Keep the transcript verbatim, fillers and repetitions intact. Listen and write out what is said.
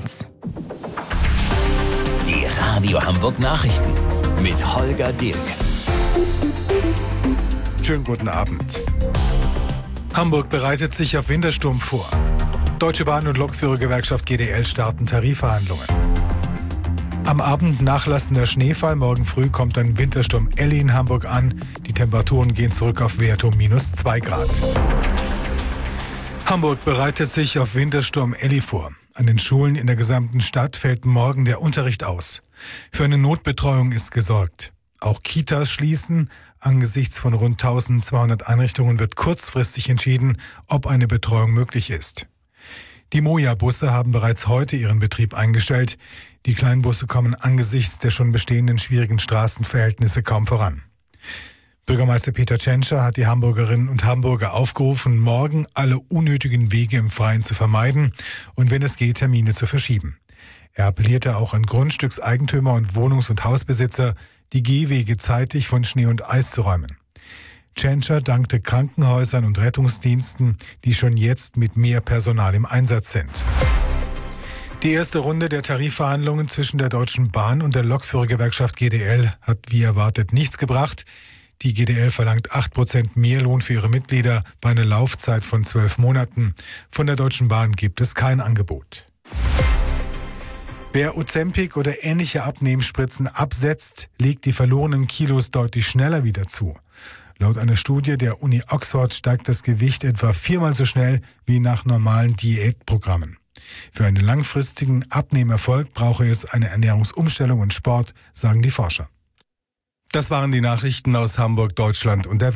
eins. Die Radio Hamburg Nachrichten mit Holger Dirk. Schönen guten Abend. Hamburg bereitet sich auf Wintersturm vor. Deutsche Bahn und Lokführergewerkschaft G D L starten Tarifverhandlungen. Am Abend nachlassender Schneefall. Morgen früh kommt ein Wintersturm Elli in Hamburg an. Die Temperaturen gehen zurück auf Werte um minus zwei Grad. Hamburg bereitet sich auf Wintersturm Elli vor. An den Schulen in der gesamten Stadt fällt morgen der Unterricht aus. Für eine Notbetreuung ist gesorgt. Auch Kitas schließen. Angesichts von rund eintausendzweihundert Einrichtungen wird kurzfristig entschieden, ob eine Betreuung möglich ist. Die Moja-Busse haben bereits heute ihren Betrieb eingestellt. Die Kleinbusse kommen angesichts der schon bestehenden schwierigen Straßenverhältnisse kaum voran. Bürgermeister Peter Tschentscher hat die Hamburgerinnen und Hamburger aufgerufen, morgen alle unnötigen Wege im Freien zu vermeiden und wenn es geht, Termine zu verschieben. Er appellierte auch an Grundstückseigentümer und Wohnungs- und Hausbesitzer, die Gehwege zeitig von Schnee und Eis zu räumen. Tschentscher dankte Krankenhäusern und Rettungsdiensten, die schon jetzt mit mehr Personal im Einsatz sind. Die erste Runde der Tarifverhandlungen zwischen der Deutschen Bahn und der Lokführergewerkschaft G D L hat wie erwartet nichts gebracht. Die G D L verlangt acht Prozent mehr Lohn für ihre Mitglieder bei einer Laufzeit von zwölf Monaten. Von der Deutschen Bahn gibt es kein Angebot. Wer Ozempic oder ähnliche Abnehmspritzen absetzt, legt die verlorenen Kilos deutlich schneller wieder zu. Laut einer Studie der Uni Oxford steigt das Gewicht etwa viermal so schnell wie nach normalen Diätprogrammen. Für einen langfristigen Abnehmerfolg brauche es eine Ernährungsumstellung und Sport, sagen die Forscher. Das waren die Nachrichten aus Hamburg, Deutschland und der Welt.